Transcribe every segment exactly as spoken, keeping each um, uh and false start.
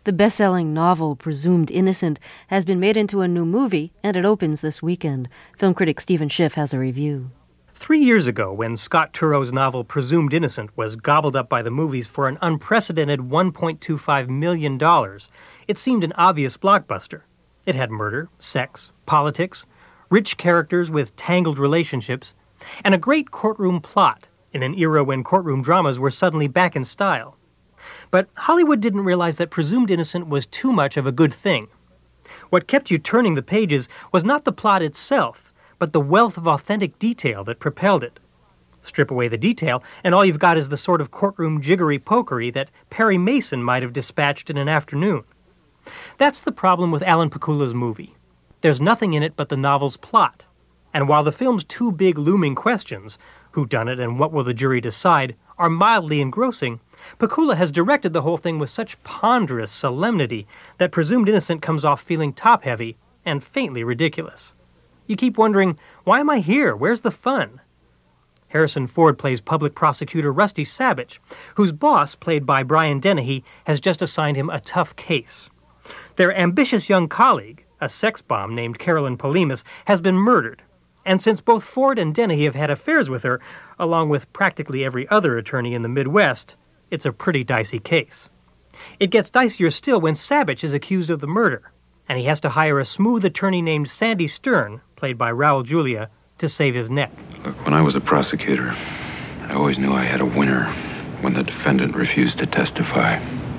The best-selling novel Presumed Innocent has been made into a new movie, and it opens this weekend. Film critic Stephen Schiff has a review. Three years ago, when Scott Turow's novel Presumed Innocent was gobbled up by the movies for an unprecedented one point two five million dollars, it seemed an obvious blockbuster. It had murder, sex, politics, rich characters with tangled relationships, and a great courtroom plot in an era when courtroom dramas were suddenly back in style. But Hollywood didn't realize that Presumed Innocent was too much of a good thing. What kept you turning the pages was not the plot itself, but the wealth of authentic detail that propelled it. Strip away the detail, and all you've got is the sort of courtroom jiggery-pokery that Perry Mason might have dispatched in an afternoon. That's the problem with Alan Pakula's movie. There's nothing in it but the novel's plot. And while the film's two big looming questions, who done it and what will the jury decide, are mildly engrossing, Pakula has directed the whole thing with such ponderous solemnity that Presumed Innocent comes off feeling top-heavy and faintly ridiculous. You keep wondering, why am I here? Where's the fun? Harrison Ford plays public prosecutor Rusty Sabich, whose boss, played by Brian Dennehy, has just assigned him a tough case. Their ambitious young colleague, a sex bomb named Carolyn Polimas, has been murdered. And since both Ford and Dennehy have had affairs with her, along with practically every other attorney in the Midwest, it's a pretty dicey case. It gets dicier still when Sabich is accused of the murder, and he has to hire a smooth attorney named Sandy Stern, played by Raul Julia, to save his neck. Look, when I was a prosecutor, I always knew I had a winner when the defendant refused to testify.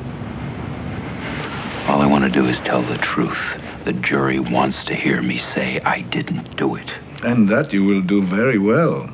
All I want to do is tell the truth. The jury wants to hear me say I didn't do it. And that you will do very well.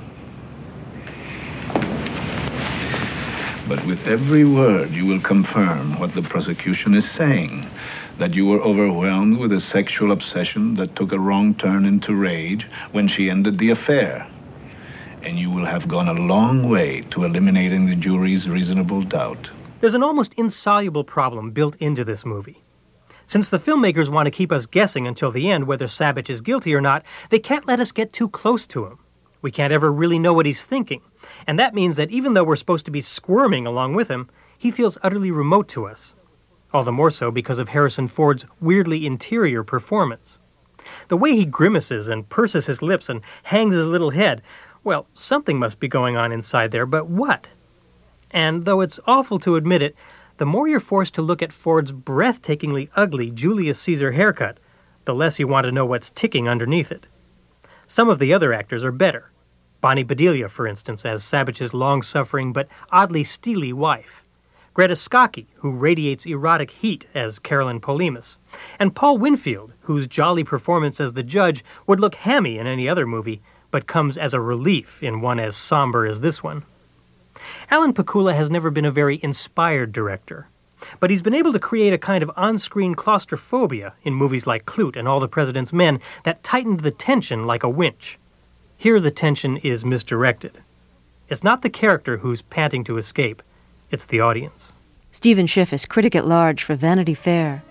But with every word, you will confirm what the prosecution is saying, that you were overwhelmed with a sexual obsession that took a wrong turn into rage when she ended the affair. And you will have gone a long way to eliminating the jury's reasonable doubt. There's an almost insoluble problem built into this movie. Since the filmmakers want to keep us guessing until the end whether Sabich is guilty or not, they can't let us get too close to him. We can't ever really know what he's thinking. And that means that even though we're supposed to be squirming along with him, he feels utterly remote to us. All the more so because of Harrison Ford's weirdly interior performance. The way he grimaces and purses his lips and hangs his little head, well, something must be going on inside there, but what? And though it's awful to admit it, the more you're forced to look at Ford's breathtakingly ugly Julius Caesar haircut, the less you want to know what's ticking underneath it. Some of the other actors are better. Bonnie Bedelia, for instance, as Sabich's long-suffering but oddly steely wife. Greta Scacchi, who radiates erotic heat as Carolyn Polimas. And Paul Winfield, whose jolly performance as the judge would look hammy in any other movie, but comes as a relief in one as somber as this one. Alan Pakula has never been a very inspired director, but he's been able to create a kind of on-screen claustrophobia in movies like Klute and All the President's Men that tightened the tension like a winch. Here the tension is misdirected. It's not the character who's panting to escape, it's the audience. Stephen Schiff is critic at large for Vanity Fair.